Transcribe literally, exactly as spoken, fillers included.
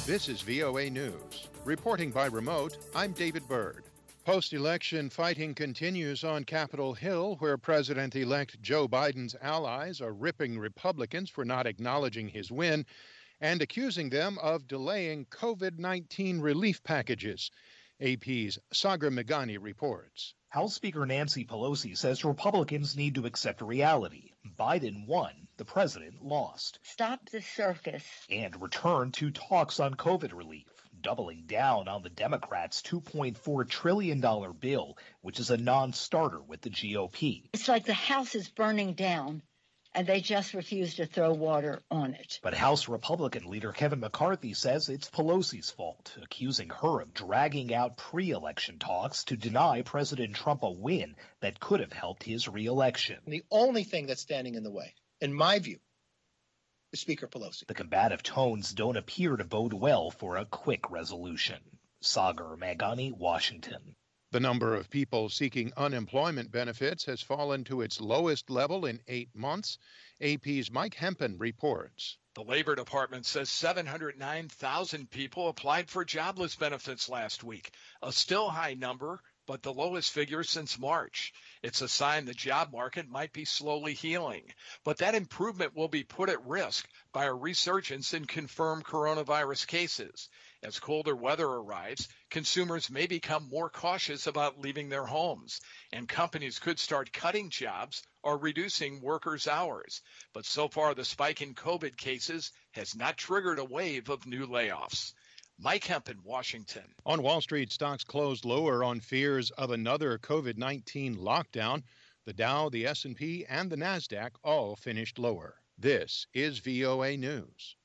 This is V O A News. Reporting by remote, I'm David Byrd. Post-election fighting continues on Capitol Hill, where President-elect Joe Biden's allies are ripping Republicans for not acknowledging his win and accusing them of delaying COVID nineteen relief packages. A P's Sagar Meghani reports. House Speaker Nancy Pelosi says Republicans need to accept reality. Biden won, the president lost. Stop the circus. And return to talks on COVID relief, doubling down on the Democrats' two point four trillion dollars bill, which is a non-starter with the G O P. It's like the house is burning down, and they just refuse to throw water on it. But House Republican leader Kevin McCarthy says it's Pelosi's fault, accusing her of dragging out pre-election talks to deny President Trump a win that could have helped his re-election. The only thing that's standing in the way, in my view, is Speaker Pelosi. The combative tones don't appear to bode well for a quick resolution. Sagar Meghani, Washington. The number of people seeking unemployment benefits has fallen to its lowest level in eight months. A P's Mike Hempen reports. The Labor Department says seven hundred nine thousand people applied for jobless benefits last week, a still high number, but the lowest figure since March. It's a sign the job market might be slowly healing, but that improvement will be put at risk by a resurgence in confirmed coronavirus cases. As colder weather arrives, consumers may become more cautious about leaving their homes, and companies could start cutting jobs or reducing workers' hours. But so far, the spike in COVID cases has not triggered a wave of new layoffs. Mike Hempen, Washington. On Wall Street, stocks closed lower on fears of another COVID nineteen lockdown. The Dow, the S and P, and the NASDAQ all finished lower. This is V O A News.